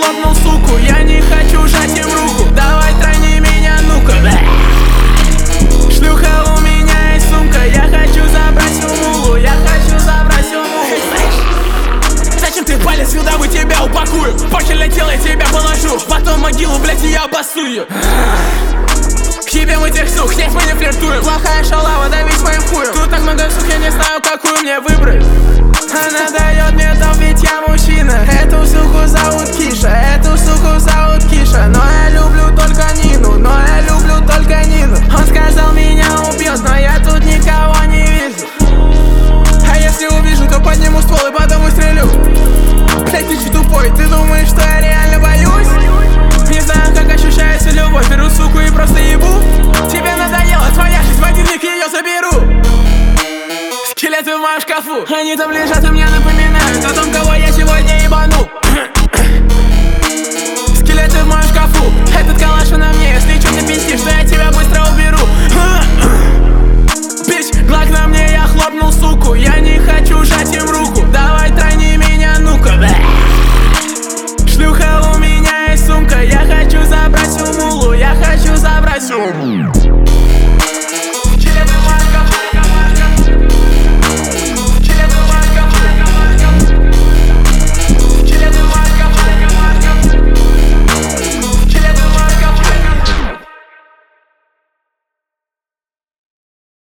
хлопнул суку. Я не хочу жать им руку. Давай тройни меня, ну-ка. Шлюха, у меня есть сумка. Я хочу забрать всю мулу. Я хочу забрать всю мулу. Зачем ты палец сюда, мы тебя упакую. Позже летел, я тебя положу. Потом могилу, блять, я обоссую. К тебе мы тех сук, нет, мы не флиртуем. Плохая шалава, давить моим хуем. Тут так много сук, я не знаю, какую мне выбрать. Она дает мне топ, ведь я мужчина. Эту суку зовут Киша, эту суку зовут Киша. Но я люблю только Нину, но я люблю только Нину. Он сказал, меня убьет, но я тут никого не вижу. А если увижу, то подниму ствол и потом выстрелю. Блять, ты че тупой, ты думаешь, что я реально боюсь? Не знаю, как ощущается любовь, беру суку и просто ебу. Тебе надоело, твоя жизнь, в один миг ее заберу. Скелеты в моем шкафу, они там лежат и мне напоминают о том, кого я сегодня ебану. Скелеты в моем шкафу, этот калаш на мне. Если что ты пиздишь, то я тебя быстро уберу. Бич, глак на мне, я хлопнул суку. Я не хочу жать им руку. Давай тройни меня, ну-ка. Шлюха, у меня есть сумка. Я хочу забрать всю мулу. Я хочу забрать всю мулу.